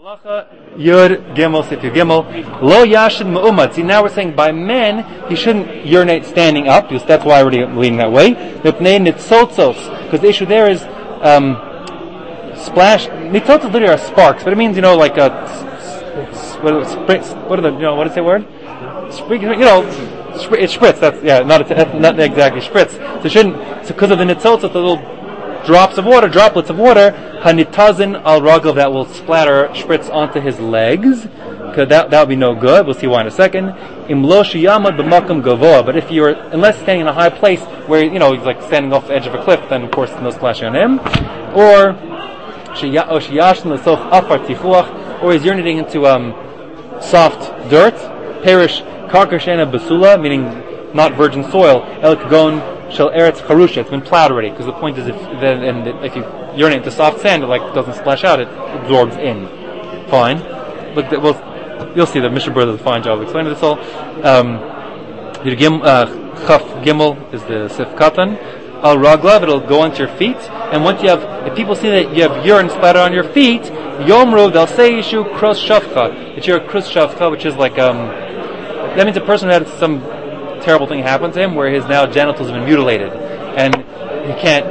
Yud Gimel Sifir Gimel Lo Yashin Ma'umat. See, now we're saying by men he shouldn't urinate standing up, because that's why we're leading that way. Because the issue there is splash. Nitzotzos literally are sparks, but it means like a what does it say word? It's spritz. That's not exactly spritz. So it shouldn't. So because of the nitzotzos, the little droplets of water, hanitazin al ragel, that will splatter, spritz onto his legs. Because that would be no good. We'll see why in a second. Imlo sheyamad b'makam gavoa. But if unless standing in a high place where he's like standing off the edge of a cliff, then of course no splashing on him. Or sheyashin l'sof afar tichuach, or he's urinating into soft dirt. Perish karka shena basula, meaning not virgin soil. El kagon shel eretz charusha. It's been plowed already. Because the point is, if you urinate into soft sand, it doesn't splash out; it absorbs in. Fine. Look, you'll see that Mishnah Berurah does a fine job of explaining this all. Chaf Gimel is the Sif Katan. Al Raglav, it'll go onto your feet. And if people see that you have urine splattered on your feet, Yomru, they'll say Yishu Kros Shavcha. It's your Kros Shavcha, which is like, that means a person who had some terrible thing happen to him, where his now genitals have been mutilated. And he can't,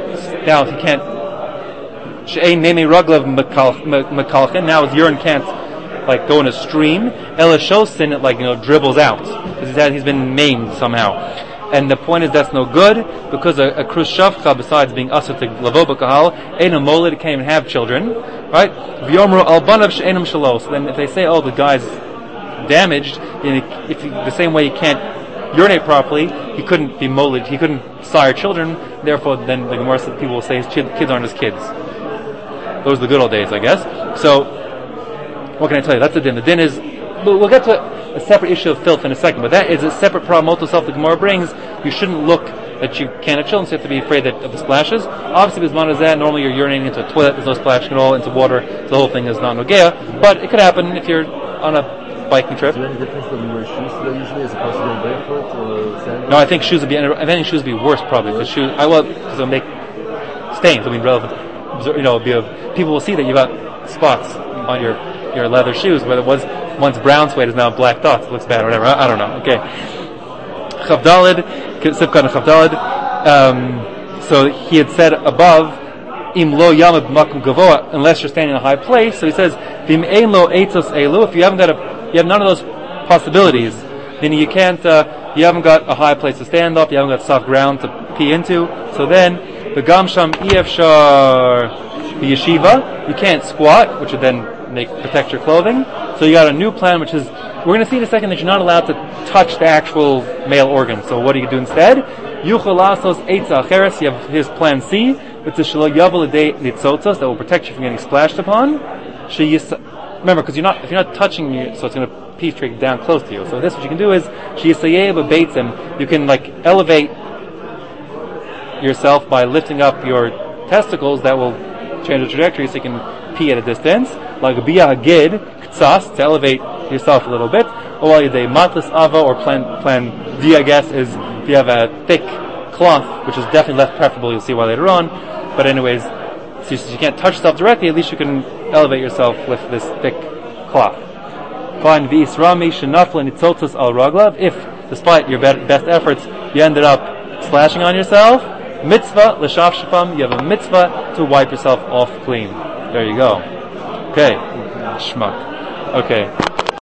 She'ein Neme Raglav Mekalchen, now his urine can't go in a stream. Elishosin, it dribbles out because he's been maimed somehow. And the point is that's no good, because a krus shavcha, besides being asur to lavo b'kahal, ein molid, it can't even have children, right? V'yomru al banav she'enam shalos. So then if they say, the guy's damaged, the same way he can't urinate properly, he couldn't be molid, he couldn't sire children. Therefore, then the Gemara says people will say his kids aren't his kids. Those are the good old days, I guess. So, what can I tell you? That's the din. The din is, we'll get to a separate issue of filth in a second, but that is a separate problem the Gemara brings. You shouldn't look that you can't have children, so you have to be afraid of the splashes. Obviously, because man is that, normally you're urinating into a toilet, there's no splashing at all, into water, so the whole thing is not nogea, but it could happen if you're on a biking trip. Is there any difference when you wear shoes today usually as opposed to going barefoot or sandals? No, I think shoes would be worse probably, because it'll make stains, it'll be relevant. People will see that you got spots on your leather shoes, whether it was once brown suede is now black dots. It looks bad or whatever. I don't know. Okay. Chavdalid, Sifkan Chavdalid. So he had said above, Im lo yamad makum gavoa, unless you're standing in a high place. So he says, Vim ein lo eitzos elu. If you have none of those possibilities, then you can't. You haven't got a high place to stand up. You haven't got soft ground to pee into. So then, the gamsham efshar yeshiva. You can't squat, which would then protect your clothing. So you got a new plan, which is, we're going to see in a second that you're not allowed to touch the actual male organ. So what do you do instead? Yuchel lasos eitza acheres. You have his plan C, which is shelo yavel l'dei nitzotzos, that will protect you from getting splashed upon. Remember, because if you're not touching you, so it's going to pee straight down close to you. So this, what you can do is sheyisayeh b'beitzim. You can elevate yourself by lifting up your testicles. That will change the trajectory, so you can pee at a distance. Like bia hagid ktsas, to elevate yourself a little bit. Or while they matlas ava, or plan D, I guess, is if you have a thick cloth, which is definitely less preferable. You'll see why later on. But anyways, since you can't touch yourself directly, at least you can elevate yourself with this thick cloth. Fine v'isrami shenafla nitzotzos al raglav. If, despite your best efforts, you ended up slashing on yourself, mitzvah l'shaf shafam. You have a mitzvah to wipe yourself off clean. There you go. Okay. Schmuck. Okay.